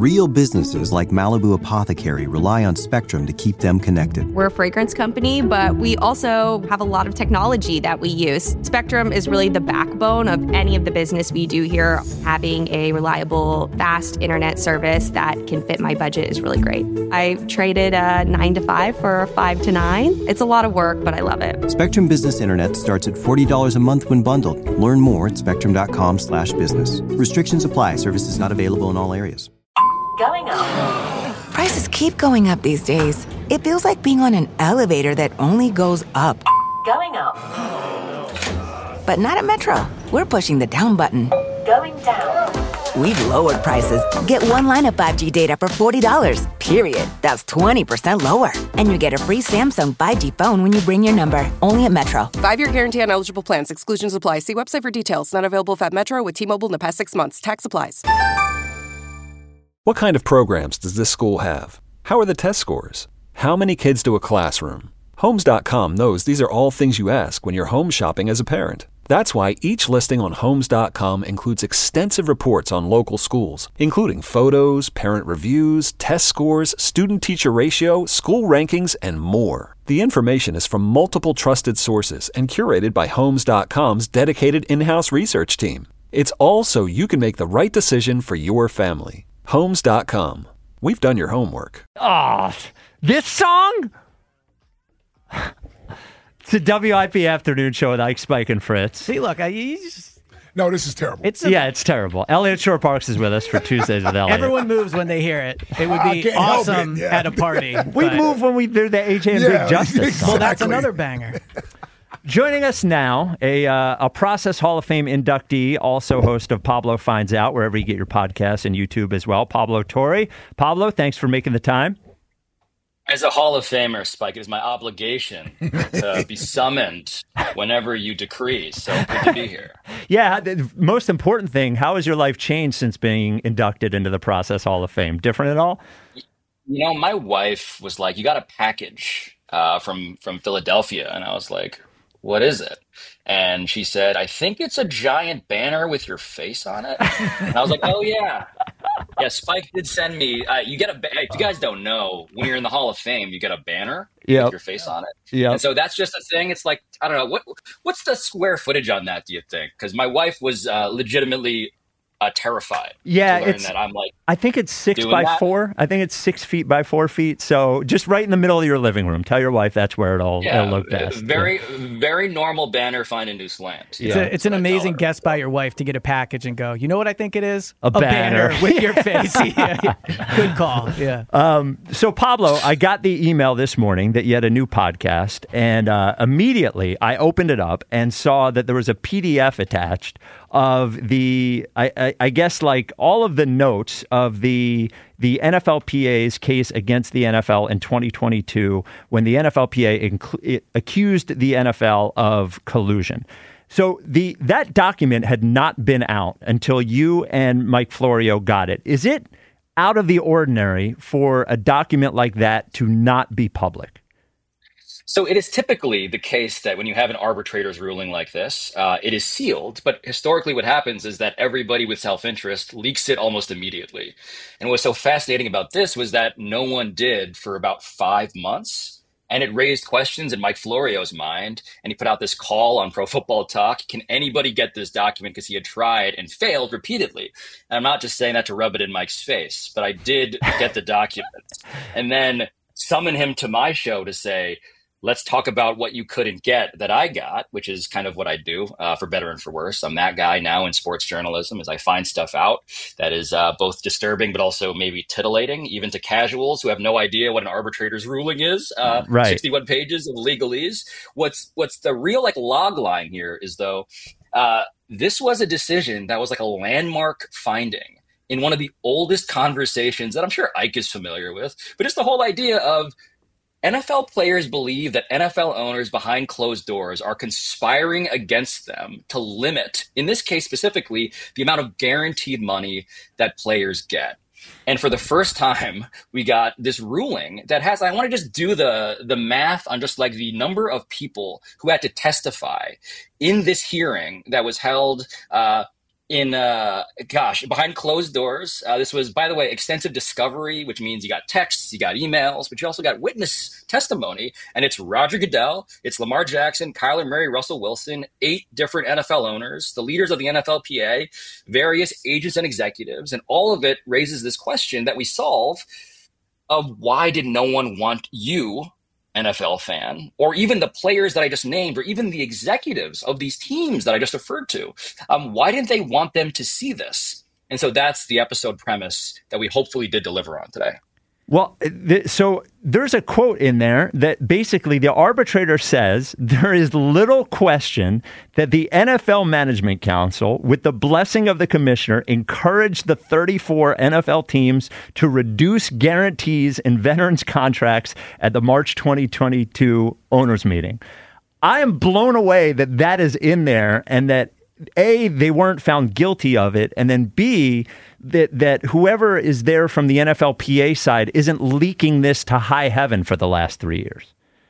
Real businesses like Malibu Apothecary rely on Spectrum to keep them connected. We're a fragrance company, but we also have a lot of technology that we use. Spectrum is really the backbone of any of the business we do here. Having a reliable, fast internet service that can fit my budget is really great. I traded a 9 to 5 for a 5 to 9. It's a lot of work, but I love it. Spectrum Business Internet starts at $40 a month when bundled. Learn more at spectrum.com/business. Restrictions apply. Services not available in all areas. Going up. Prices keep going up these days. It feels like being on an elevator that only goes up. Going up. But not at Metro. We're pushing the down button. Going down. We've lowered prices. Get one line of 5G data for $40, period. That's 20% lower. And you get a free Samsung 5G phone when you bring your number. Only at Metro. 5-year guarantee on eligible plans. Exclusions apply. See website for details. Not available at Metro with T-Mobile in the past 6 months. Tax applies. What kind of programs does this school have? How are the test scores? How many kids do a classroom? Homes.com knows these are all things you ask when you're home shopping as a parent. That's why each listing on Homes.com includes extensive reports on local schools, including photos, parent reviews, test scores, student-teacher ratio, school rankings, and more. The information is from multiple trusted sources and curated by Homes.com's dedicated in-house research team. It's all so you can make the right decision for your family. Homes.com. We've done your homework. This song? It's a WIP afternoon show with Ike, Spike, and Fritz. See, look, No, this is terrible. It's terrible. Elliot Shore Parks is with us for Tuesdays with Elliot. Everyone moves when they hear it. It would be awesome at a party. We move when we do the AJ and Big Justice. Exactly. Well, that's another banger. Joining us now, a Process Hall of Fame inductee, also host of Pablo Finds Out, wherever you get your podcasts, and YouTube as well, Pablo Torre. Pablo, thanks for making the time. As a Hall of Famer, Spike, it is my obligation to be summoned whenever you decree. So good to be here. Yeah, the most important thing, how has your life changed since being inducted into the Process Hall of Fame? Different at all? You know, my wife was like, you got a package from Philadelphia. And I was like, what is it? And she said, I think it's a giant banner with your face on it. And I was like, oh, yeah. Yeah, Spike did send me. You get if you guys don't know, when you're in the Hall of Fame, you get a banner with your face on it. Yeah. And so that's just a thing. It's like, I don't know, what's the square footage on that, do you think? Because my wife was legitimately terrified. Yeah, to learn that I'm like, I think it's 6 by 4. I think it's 6 feet by 4 feet. So just right in the middle of your living room. Tell your wife that's where it'll look best. Very normal banner find in Newsland. It's an amazing guess by your wife to get a package and go, you know what I think it is? A banner with your face. Yeah. Good call. Yeah. So Pablo, I got the email this morning that you had a new podcast, and immediately I opened it up and saw that there was a PDF attached of the, I guess, like all of the notes of the NFLPA's case against the NFL in 2022 when the NFLPA accused the NFL of collusion. So that document had not been out until you and Mike Florio got it. Is it out of the ordinary for a document like that to not be public? So it is typically the case that when you have an arbitrator's ruling like this, it is sealed. But historically what happens is that everybody with self-interest leaks it almost immediately. And what's so fascinating about this was that no one did for about 5 months. And it raised questions in Mike Florio's mind. And he put out this call on Pro Football Talk. Can anybody get this document? Because he had tried and failed repeatedly. And I'm not just saying that to rub it in Mike's face, but I did get the document. And then summon him to my show to say, let's talk about what you couldn't get that I got, which is kind of what I do for better and for worse. I'm that guy now in sports journalism as I find stuff out that is both disturbing, but also maybe titillating, even to casuals who have no idea what an arbitrator's ruling is. Right. 61 pages of legalese. What's the real log line here is, though, this was a decision that was like a landmark finding in one of the oldest conversations that I'm sure Ike is familiar with, but it's the whole idea of NFL players believe that NFL owners behind closed doors are conspiring against them to limit, in this case specifically, the amount of guaranteed money that players get. And for the first time, we got this ruling that has, I want to just do the math on just like the number of people who had to testify in this hearing that was held behind closed doors. This was, by the way, extensive discovery, which means you got texts, you got emails, but you also got witness testimony. And it's Roger Goodell, it's Lamar Jackson, Kyler Murray, Russell Wilson, 8 different NFL owners, the leaders of the NFLPA, various agents and executives. And all of it raises this question that we solve of why did no one want you, NFL fan, or even the players that I just named, or even the executives of these teams that I just referred to, why didn't they want them to see this? And so that's the episode premise that we hopefully did deliver on today. Well, so there's a quote in there that basically the arbitrator says there is little question that the NFL Management Council, with the blessing of the commissioner, encouraged the 34 NFL teams to reduce guarantees in veterans' contracts at the March 2022 owners meeting. I am blown away that that is in there, and that A, they weren't found guilty of it, and then B, that whoever is there from the NFLPA side isn't leaking this to high heaven for the last 3 years.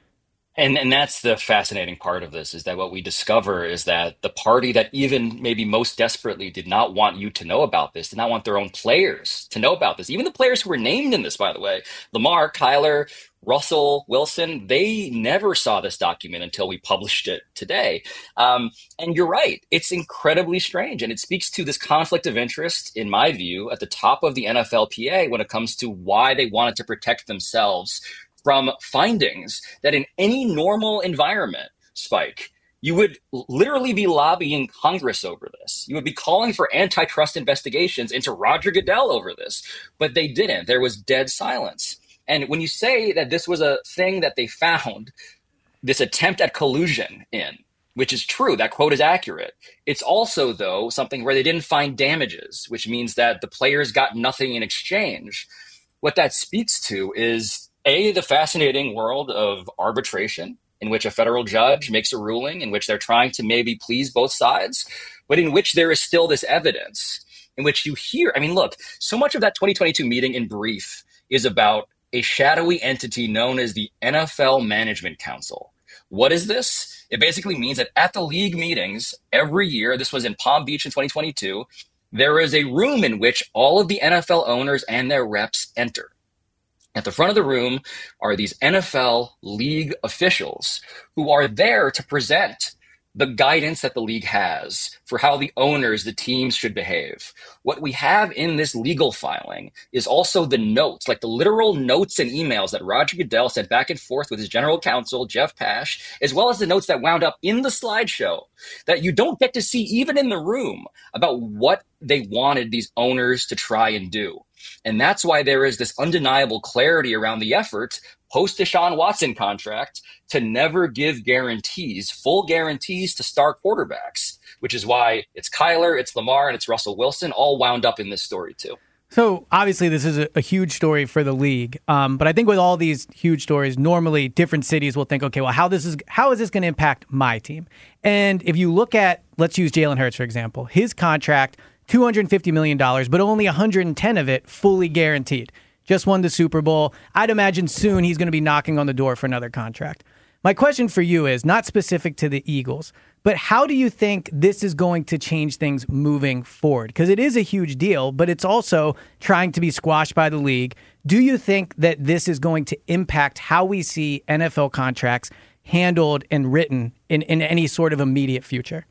And that's the fascinating part of this, is that what we discover is that the party that even maybe most desperately did not want you to know about this, did not want their own players to know about this, even the players who were named in this, by the way, Lamar, Kyler, Russell Wilson, they never saw this document until we published it today. And you're right, it's incredibly strange. And it speaks to this conflict of interest, in my view, at the top of the NFLPA when it comes to why they wanted to protect themselves from findings that in any normal environment, Spike, you would literally be lobbying Congress over this. You would be calling for antitrust investigations into Roger Goodell over this, but they didn't. There was dead silence. And when you say that this was a thing that they found this attempt at collusion in, which is true, that quote is accurate. It's also, though, something where they didn't find damages, which means that the players got nothing in exchange. What that speaks to is, A, the fascinating world of arbitration, in which a federal judge makes a ruling in which they're trying to maybe please both sides, but in which there is still this evidence in which you hear, I mean, look, so much of that 2022 meeting in brief is about a shadowy entity known as the NFL Management Council. What is this? It basically means that at the league meetings every year, this was in Palm Beach in 2022, there is a room in which all of the NFL owners and their reps enter. At the front of the room are these NFL league officials who are there to present the guidance that the league has for how the owners, the teams should behave. What we have in this legal filing is also the notes, like the literal notes and emails that Roger Goodell sent back and forth with his general counsel, Jeff Pash, as well as the notes that wound up in the slideshow that you don't get to see even in the room about what they wanted these owners to try and do. And that's why there is this undeniable clarity around the effort post Deshaun Watson contract to never give guarantees, full guarantees to star quarterbacks, which is why it's Kyler, it's Lamar, and it's Russell Wilson all wound up in this story too. So obviously this is a huge story for the league. But I think with all these huge stories, normally different cities will think, okay, well, how is this going to impact my team? And if you look at, let's use Jalen Hurts, for example, his contract, $250 million, but only 110 of it fully guaranteed. Just won the Super Bowl. I'd imagine soon he's going to be knocking on the door for another contract. My question for you is not specific to the Eagles, but how do you think this is going to change things moving forward? Because it is a huge deal, but it's also trying to be squashed by the league. Do you think that this is going to impact how we see NFL contracts handled and written in any sort of immediate future?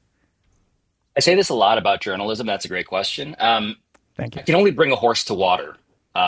I say this a lot about journalism. That's a great question. Thank you. I can only bring a horse to water.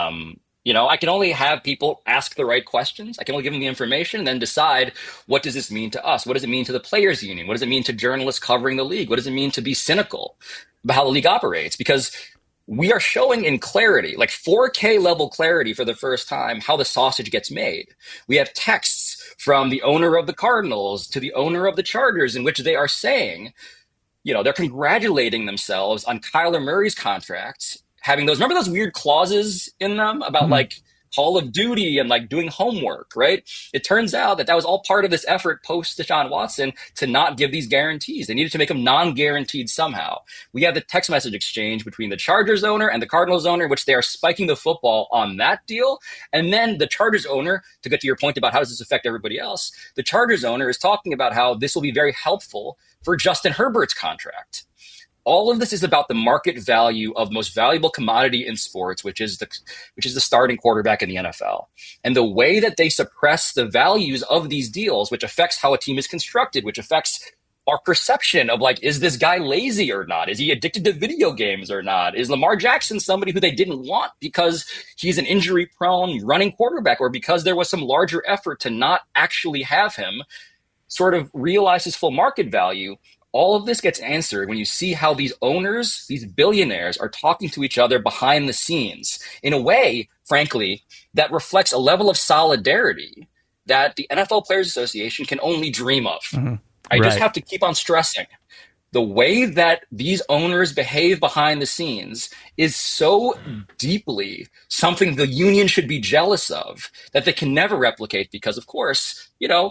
I can only have people ask the right questions. I can only give them the information and then decide, what does this mean to us? What does it mean to the players union? What does it mean to journalists covering the league? What does it mean to be cynical about how the league operates? Because we are showing in clarity, like 4K level clarity for the first time, how the sausage gets made. We have texts from the owner of the Cardinals to the owner of the Chargers in which they are saying, they're congratulating themselves on Kyler Murray's contract, having remember those weird clauses in them about like Call of Duty and like doing homework, right? It turns out that was all part of this effort post Deshaun Watson to not give these guarantees. They needed to make them non-guaranteed somehow. We have the text message exchange between the Chargers owner and the Cardinals owner, in which they are spiking the football on that deal. And then the Chargers owner, to get to your point about how does this affect everybody else, the Chargers owner is talking about how this will be very helpful for Justin Herbert's contract. All of this is about the market value of the most valuable commodity in sports, which is the starting quarterback in the NFL. And the way that they suppress the values of these deals, which affects how a team is constructed, which affects our perception of like, is this guy lazy or not? Is he addicted to video games or not? Is Lamar Jackson somebody who they didn't want because he's an injury prone running quarterback, or because there was some larger effort to not actually have him sort of realize his full market value? All of this gets answered when you see how these owners, these billionaires, are talking to each other behind the scenes in a way, frankly, that reflects a level of solidarity that the NFL Players Association can only dream of. Mm-hmm. I just have to keep on stressing the way that these owners behave behind the scenes is so deeply something the union should be jealous of that they can never replicate, because, of course,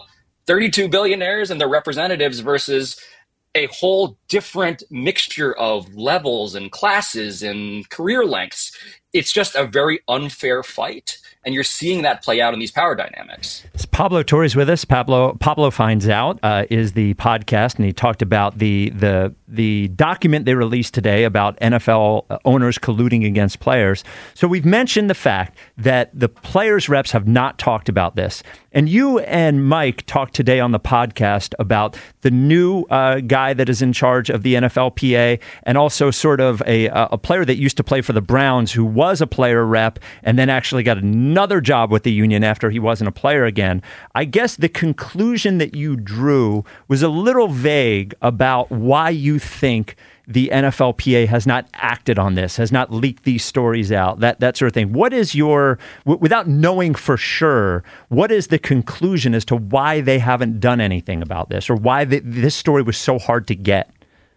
32 billionaires and their representatives versus a whole different mixture of levels and classes and career lengths. It's just a very unfair fight. And you're seeing that play out in these power dynamics. Pablo Torre's with us. Pablo Finds Out is the podcast, and he talked about the document they released today about NFL owners colluding against players. So we've mentioned the fact that the players' reps have not talked about this. And you and Mike talked today on the podcast about the new guy that is in charge of the NFLPA, and also sort of a player that used to play for the Browns who was a player rep and then actually got another job with the union after he wasn't a player again. I guess the conclusion that you drew was a little vague about why you think the NFLPA has not acted on this, has not leaked these stories out, that sort of thing. What is without knowing for sure, what is the conclusion as to why they haven't done anything about this, or why this story was so hard to get?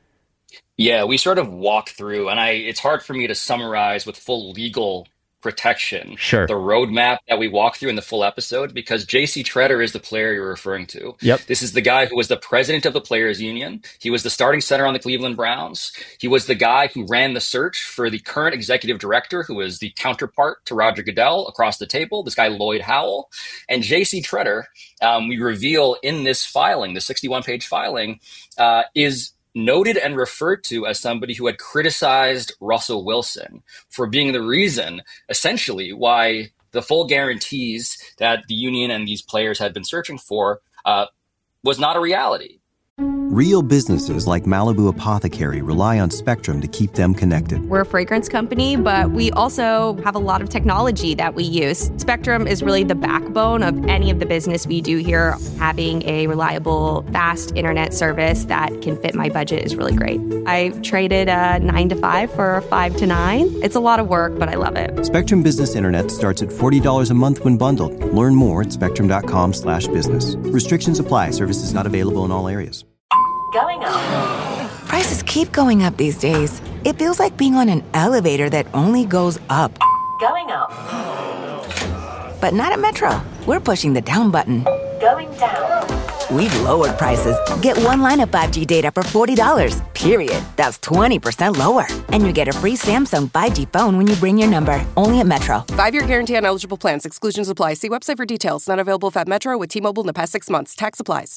Yeah, we sort of walk through, and it's hard for me to summarize with full legal protection the roadmap that we walk through in the full episode, because J.C. Tretter is the player you're referring to. Yep. This is the guy who was the president of the Players Union. He was the starting center on the Cleveland Browns. He was the guy who ran the search for the current executive director, who is the counterpart to Roger Goodell across the table, this guy Lloyd Howell. And J.C. Tretter, we reveal in this filing, the 61-page filing, is noted and referred to as somebody who had criticized Russell Wilson for being the reason, essentially, why the full guarantees that the union and these players had been searching for was not a reality. Real businesses like Malibu Apothecary rely on Spectrum to keep them connected. We're a fragrance company, but we also have a lot of technology that we use. Spectrum is really the backbone of any of the business we do here. Having a reliable, fast internet service that can fit my budget is really great. I traded a 9 to 5 for a 5 to 9. It's a lot of work, but I love it. Spectrum Business Internet starts at $40 a month when bundled. Learn more at spectrum.com/business. Restrictions apply. Services not available in all areas. Going up. Prices keep going up these days. It feels like being on an elevator that only goes up. Going up. But not at Metro. We're pushing the down button. Going down. We've lowered prices. Get one line of 5G data for $40, period. That's 20% lower. And you get a free Samsung 5G phone when you bring your number. Only at Metro. 5-year guarantee on eligible plans. Exclusions apply. See website for details. Not available if at Metro with T-Mobile in the past 6 months. Tax applies.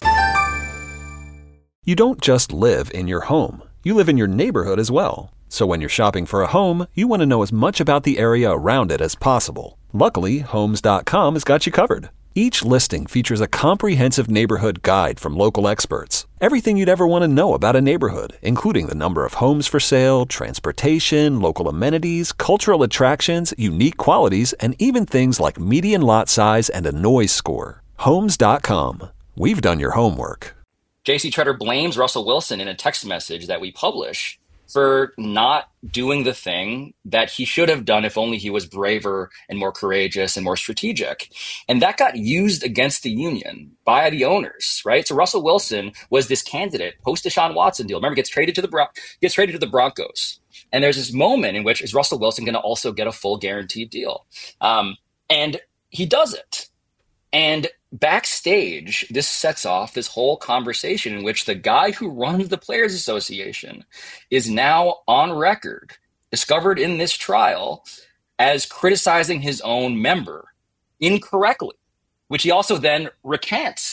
You don't just live in your home. You live in your neighborhood as well. So when you're shopping for a home, you want to know as much about the area around it as possible. Luckily, Homes.com has got you covered. Each listing features a comprehensive neighborhood guide from local experts. Everything you'd ever want to know about a neighborhood, including the number of homes for sale, transportation, local amenities, cultural attractions, unique qualities, and even things like median lot size and a noise score. Homes.com. We've done your homework. J.C. Tretter blames Russell Wilson in a text message that we publish for not doing the thing that he should have done if only he was braver and more courageous and more strategic. And that got used against the union by the owners, right? So Russell Wilson was this candidate post Deshaun Watson deal. Remember, gets traded to the Broncos. And there's this moment in which, is Russell Wilson going to also get a full guaranteed deal? And he does it. And backstage, this sets off this whole conversation in which the guy who runs the Players Association is now on record, discovered in this trial, as criticizing his own member incorrectly, which he also then recants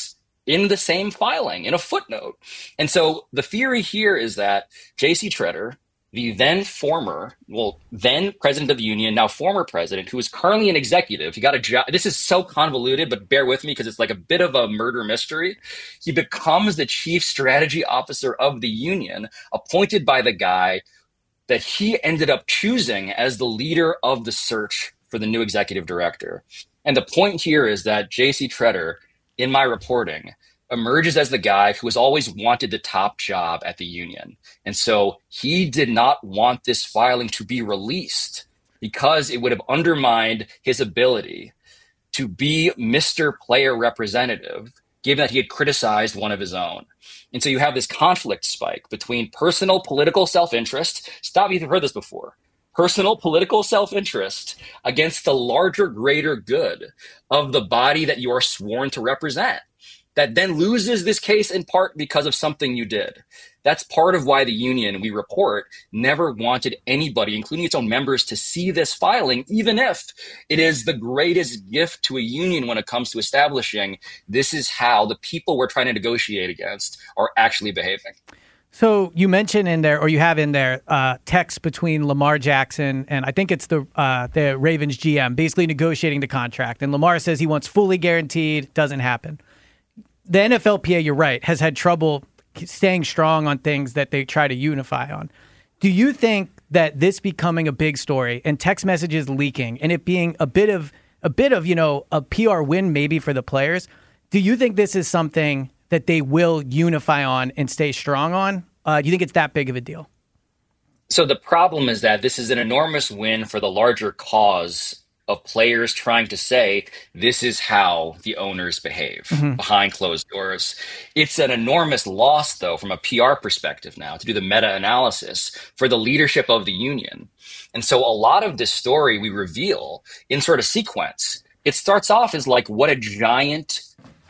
in the same filing, in a footnote. And so the theory here is that J.C. Tretter, the then president of the union, now former president, who is currently an executive. He got a job. This is so convoluted, but bear with me because it's like a bit of a murder mystery. He becomes the chief strategy officer of the union, appointed by the guy that he ended up choosing as the leader of the search for the new executive director. And the point here is that J.C. Tretter, in my reporting, emerges as the guy who has always wanted the top job at the union. And so he did not want this filing to be released because it would have undermined his ability to be Mr. Player Representative, given that he had criticized one of his own. And so you have this conflict spike between personal political self-interest. Stop, you've heard this before. Personal political self-interest against the larger, greater good of the body that you are sworn to represent. That then loses this case in part because of something you did. That's part of why the union, we report, never wanted anybody, including its own members, to see this filing, even if it is the greatest gift to a union when it comes to establishing this is how the people we're trying to negotiate against are actually behaving. So you mentioned in there, or you have in there, text between Lamar Jackson and I think it's the Ravens GM, basically negotiating the contract. And Lamar says he wants fully guaranteed, doesn't happen. The NFLPA, you're right, has had trouble staying strong on things that they try to unify on. Do you think that this becoming a big story and text messages leaking and it being a bit of a PR win maybe for the players, do you think this is something that they will unify on and stay strong on? Do you think it's that big of a deal? So the problem is that this is an enormous win for the larger cause of players trying to say, this is how the owners behave behind closed doors. It's an enormous loss, though, from a PR perspective now, to do the meta-analysis for the leadership of the union. And so a lot of this story we reveal in sort of sequence. It starts off as like, what a giant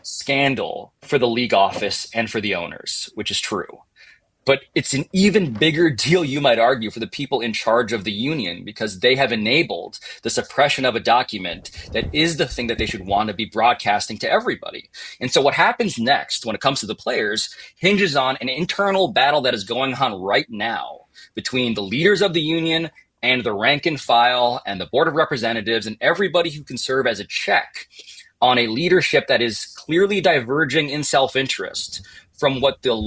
scandal for the league office and for the owners, which is true. But it's an even bigger deal, you might argue, for the people in charge of the union, because they have enabled the suppression of a document that is the thing that they should want to be broadcasting to everybody. And so what happens next when it comes to the players hinges on an internal battle that is going on right now between the leaders of the union and the rank and file and the Board of Representatives and everybody who can serve as a check on a leadership that is clearly diverging in self-interest from what the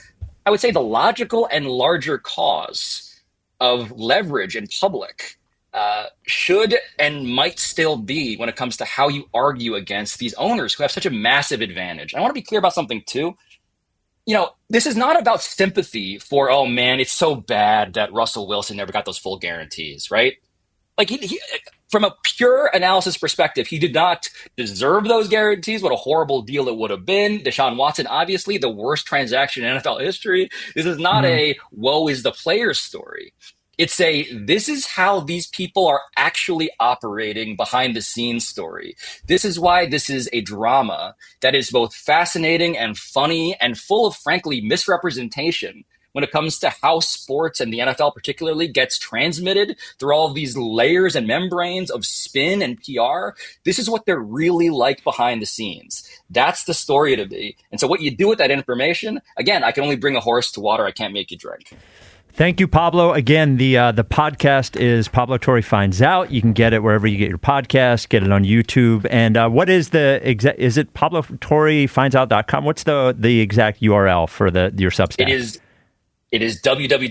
I would say the logical and larger cause of leverage in public should and might still be when it comes to how you argue against these owners who have such a massive advantage. I want to be clear about something too. You know, this is not about sympathy for, oh man, it's so bad that Russell Wilson never got those full guarantees, right? Like he from a pure analysis perspective, he did not deserve those guarantees. What a horrible deal it would have been. Deshaun Watson, obviously the worst transaction in NFL history. This is not a woe is the player story. It's this is how these people are actually operating behind the scenes story. This is why this is a drama that is both fascinating and funny and full of, frankly, misrepresentation when it comes to how sports and the NFL particularly gets transmitted through all of these layers and membranes of spin and PR. This is what they're really like behind the scenes. That's the story to be. And so what you do with that information, again, I can only bring a horse to water. I can't make you drink. Thank you, Pablo. Again, the podcast is Pablo Torre Finds Out. You can get it wherever you get your podcast, get it on YouTube. And what is is it PabloTorreFindsOut.com? What's the exact URL for your Substack? It is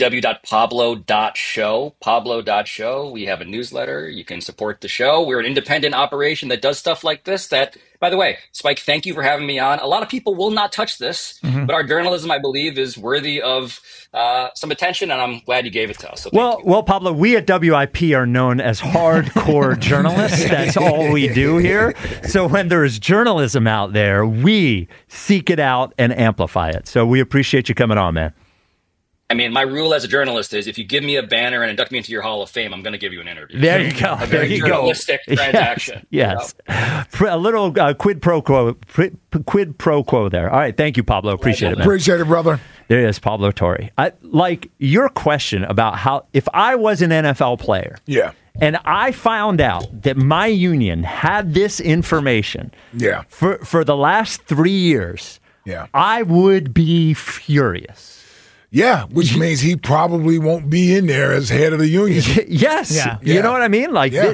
www.pablo.show, pablo.show. We have a newsletter. You can support the show. We're an independent operation that does stuff like this that, by the way, Spike, thank you for having me on. A lot of people will not touch this, but our journalism, I believe, is worthy of some attention, and I'm glad you gave it to us. So well, Pablo, we at WIP are known as hardcore journalists. That's all we do here. So when there's journalism out there, we seek it out and amplify it. So we appreciate you coming on, man. I mean, my rule as a journalist is if you give me a banner and induct me into your Hall of Fame, I'm going to give you an interview. There you go. A very journalistic transaction. Yes. A little quid pro quo there. All right. Thank you, Pablo. Appreciate it, man. Appreciate it, brother. There is Pablo Torre. Like your question about how, if I was an NFL player, and I found out that my union had this information, for the last 3 years, Yeah. I would be furious. Yeah, which means he probably won't be in there as head of the union. Yes. Yeah. You know what I mean? Like, Yeah.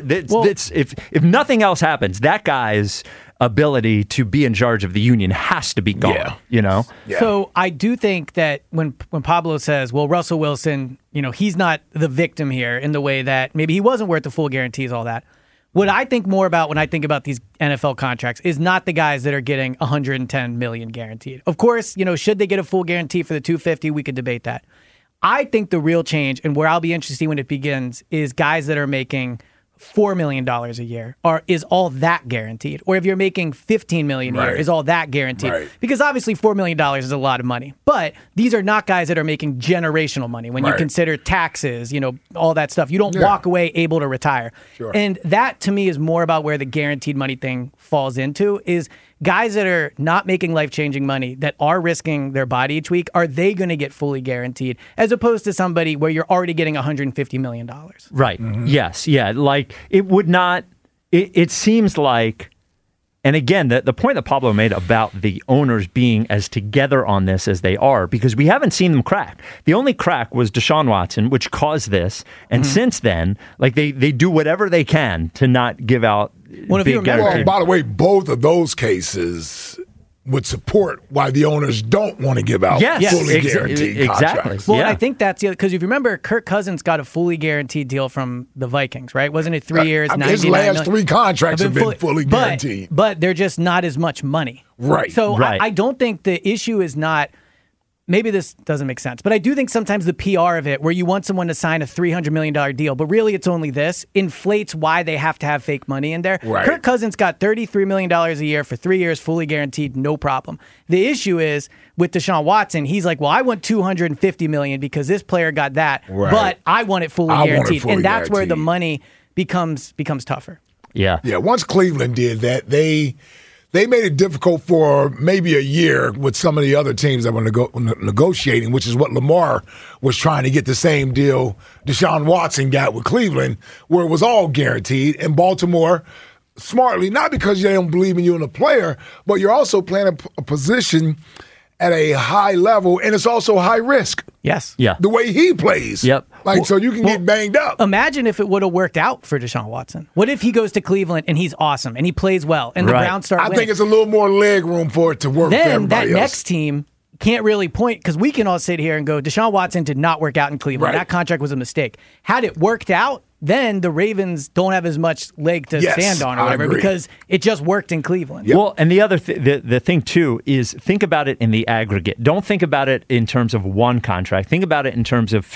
if nothing else happens, that guy's ability to be in charge of the union has to be gone. Yeah. You know? Yeah. So I do think that when Pablo says, well, Russell Wilson, he's not the victim here in the way that maybe he wasn't worth the full guarantees, all that. What I think more about when I think about these NFL contracts is not the guys that are getting $110 million guaranteed. Of course, should they get a full guarantee for the $250, we could debate that. I think the real change, and where I'll be interested when it begins, is guys that are making $4 million a year. Is all that guaranteed? Or if you're making $15 million a year, Right. is all that guaranteed? Right. Because obviously $4 million is a lot of money. But these are not guys that are making generational money when you Right. consider taxes, all that stuff. You don't walk away able to retire. Sure. And that to me is more about where the guaranteed money thing falls into is guys that are not making life-changing money, that are risking their body each week, are they going to get fully guaranteed as opposed to somebody where you're already getting $150 million? Right. Yes. Yeah. Like, it would not, it seems like, and again, the point that Pablo made about the owners being as together on this as they are, because we haven't seen them crack. The only crack was Deshaun Watson, which caused this. And since then, like, they do whatever they can to not give out big guarantees. By the way, both of those cases would support why the owners don't want to give out fully guaranteed contracts. Well, and I think that's because if you remember, Kirk Cousins got a fully guaranteed deal from the Vikings, right? Wasn't it 3 years, His 99 last million? 3 contracts have been fully guaranteed. But they're just not as much money. Right. So Right. I don't think the issue is not. Maybe this doesn't make sense, but I do think sometimes the PR of it, where you want someone to sign a $300 million deal, but really it's only this, inflates why they have to have fake money in there. Right. Kirk Cousins got $33 million a year for 3 years, fully guaranteed, no problem. The issue is with Deshaun Watson, he's like, well, I want $250 million because this player got that, Right. but I want it fully I want it guaranteed. fully And that's where the guaranteed. money becomes tougher. Yeah. Yeah, once Cleveland did that, they made it difficult for maybe a year with some of the other teams that were negotiating, which is what Lamar was trying to get the same deal Deshaun Watson got with Cleveland, where it was all guaranteed. And Baltimore, smartly, not because they don't believe in you and a player, but you're also playing a position at a high level, and it's also high risk. Yes. Yeah. The way he plays. Yep. So you can get banged up. Imagine if it would have worked out for Deshaun Watson. What if he goes to Cleveland and he's awesome and he plays well and the Right. Browns start I winning? think it's a little more leg room for it to work for Then everybody that else. next team can't really point because we can all sit here and go, Deshaun Watson did not work out in Cleveland. Right. That contract was a mistake. Had it worked out, then the Ravens don't have as much leg to Yes, stand on or I whatever agree. because it just worked in Cleveland. Well, and the other the thing too is think about it in the aggregate. Don't think about it in terms of one contract. Think about it in terms of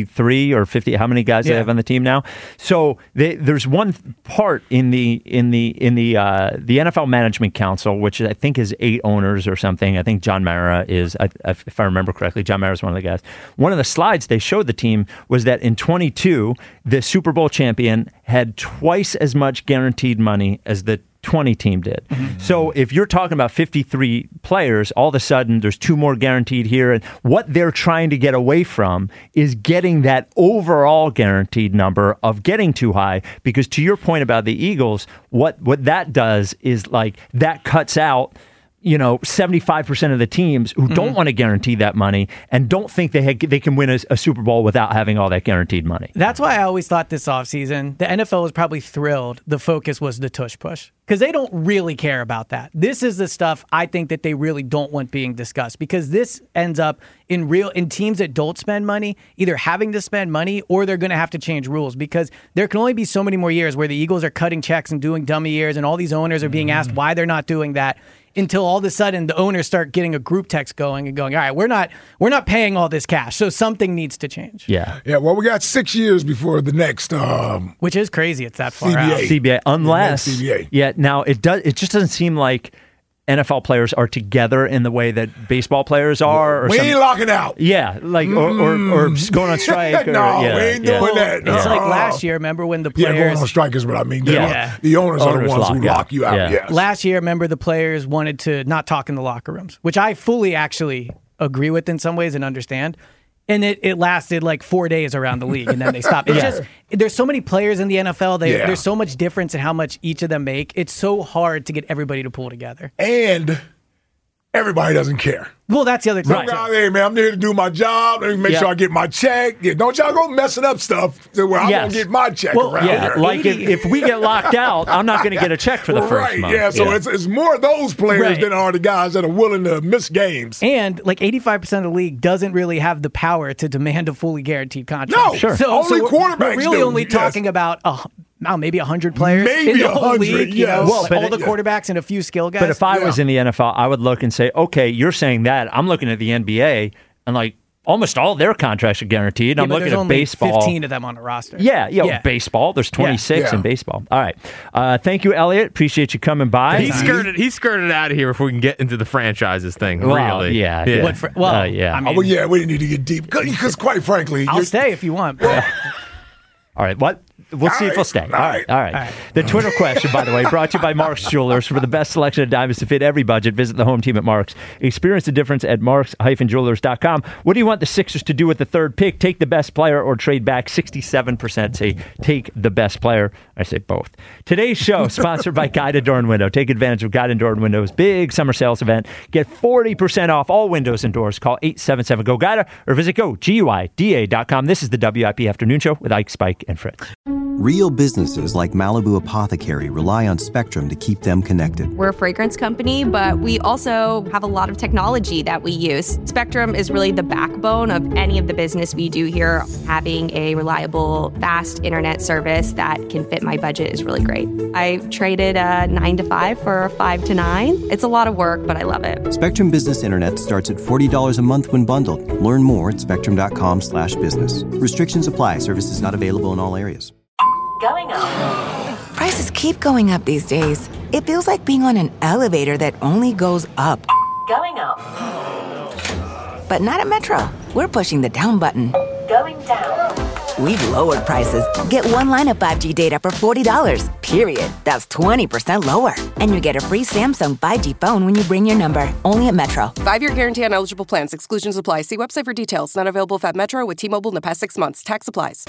53 or 50. How many guys they have on the team now? So there's one part in the NFL Management Council, which I think is 8 owners or something. I think John Mara is, if I remember correctly, John Mara is one of the guys. One of the slides they showed the team was that in 22, the Super Bowl champion had twice as much guaranteed money as the 20 team did. So if you're talking about 53 players, all of a sudden there's 2 more guaranteed here. And what they're trying to get away from is getting that overall guaranteed number of getting too high. Because to your point about the Eagles, what that does is like that cuts out 75% of the teams who don't want to guarantee that money and don't think they can win a Super Bowl without having all that guaranteed money. That's why I always thought this offseason, the NFL was probably thrilled the focus was the tush push because they don't really care about that. This is the stuff I think that they really don't want being discussed because this ends up in teams that don't spend money, either having to spend money or they're going to have to change rules because there can only be so many more years where the Eagles are cutting checks and doing dummy years and all these owners are being asked why they're not doing that. Until all of a sudden the owners start getting a group text going and going, all right, we're not paying all this cash, so something needs to change. Yeah. Well, we got 6 years before the next which is crazy. It's that far CBA. out. CBA, unless CBA. Yeah. Now it just doesn't seem like NFL players are together in the way that baseball players are. Or we ain't locking out. Yeah, like or just going on strike. Or, No, yeah, we ain't yeah. doing that. It's like No. last year. Remember when the Yeah, players? going on strike is what I mean. Yeah. The owners are the ones who lock lock you out. Yeah. Yes. Last year, remember the players wanted to not talk in the locker rooms, which I fully actually agree with in some ways and understand. And it lasted like 4 days around the league, and then they stopped. It's just there's so many players in the NFL. There's so much difference in how much each of them make. It's so hard to get everybody to pull together. And everybody doesn't care. Well, that's the other thing. Some guy, hey, man, I'm here to do my job. Let me make sure I get my check. Yeah, don't y'all go messing up stuff to where I'm going to get my check around here. Like if we get locked out, I'm not going to get a check for the first month. Yeah, so it's more of those players than are the guys that are willing to miss games. And like 85% of the league doesn't really have the power to demand a fully guaranteed contract. No, sure. So quarterbacks we're really do. only talking about maybe 100 players maybe in the whole 100, league. yes. All the quarterbacks and a few skill guys. But if I was in the NFL, I would look and say, okay, you're saying that. I'm looking at the NBA, and like almost all their contracts are guaranteed. I'm looking at baseball. 15 of them on the roster. Yeah. Baseball. There's 26 in baseball. All right. Thank you, Elliot. Appreciate you coming by. He skirted out of here before we can get into the franchises thing. Really? Yeah. we didn't need to get deep because, quite frankly, I'll stay if you want. All right. What? We'll see if he'll stay. All right. The Twitter question, by the way, brought to you by Mark's Jewelers. For the best selection of diamonds to fit every budget, visit the home team at Mark's. Experience the difference at marks-jewelers.com. What do you want the Sixers to do with the third pick? Take the best player or trade back? 67% say take the best player. I say both. Today's show, sponsored by Guided Door and Window. Take advantage of Guided Door and Window's big summer sales event. Get 40% off all windows and doors. Call 877-GO-GUIDA or visit GUIDA.com. This is the WIP Afternoon Show with Ike, Spike, and Fritz. Real businesses like Malibu Apothecary rely on Spectrum to keep them connected. We're a fragrance company, but we also have a lot of technology that we use. Spectrum is really the backbone of any of the business we do here. Having a reliable, fast internet service that can fit my budget is really great. I traded a 9 to 5 for a 5 to 9. It's a lot of work, but I love it. Spectrum Business Internet starts at $40 a month when bundled. Learn more at spectrum.com/business. Restrictions apply. Services not available in all areas. Going up. Prices keep going up these days. It feels like being on an elevator that only goes up. Going up. But not at Metro. We're pushing the down button. Going down. We've lowered prices. Get one line of 5G data for $40, period. That's 20% lower. And you get a free Samsung 5G phone when you bring your number. Only at Metro. 5-year guarantee on eligible plans. Exclusions apply. See website for details. Not available at Metro with T-Mobile in the past 6 months. Tax applies.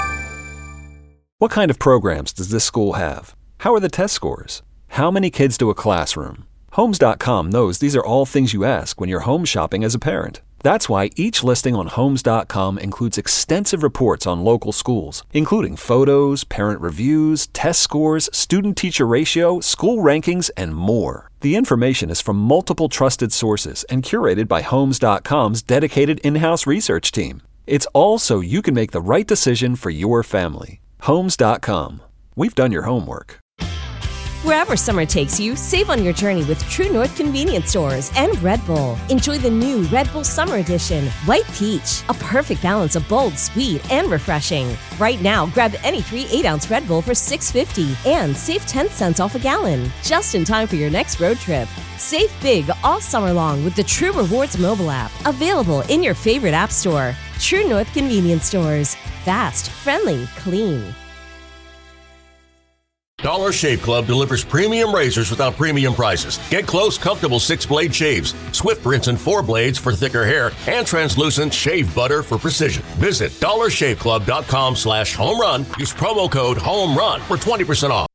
What kind of programs does this school have? How are the test scores? How many kids do a classroom? Homes.com knows these are all things you ask when you're home shopping as a parent. That's why each listing on Homes.com includes extensive reports on local schools, including photos, parent reviews, test scores, student-teacher ratio, school rankings, and more. The information is from multiple trusted sources and curated by Homes.com's dedicated in-house research team. It's all so you can make the right decision for your family. Homes.com. We've done your homework. Wherever summer takes you, save on your journey with True North Convenience Stores and Red Bull. Enjoy the new Red Bull Summer Edition, White Peach, a perfect balance of bold, sweet, and refreshing. Right now, grab any 3 8-ounce Red Bull for $6.50 and save 10 cents off a gallon, just in time for your next road trip. Save big all summer long with the True Rewards mobile app, available in your favorite app store. True North Convenience Stores. Fast, friendly, clean. Dollar Shave Club delivers premium razors without premium prices. Get close, comfortable 6-blade shaves, swift rinse and 4 blades for thicker hair, and translucent shave butter for precision. Visit dollarshaveclub.com/homerun. Use promo code HOMERUN for 20% off.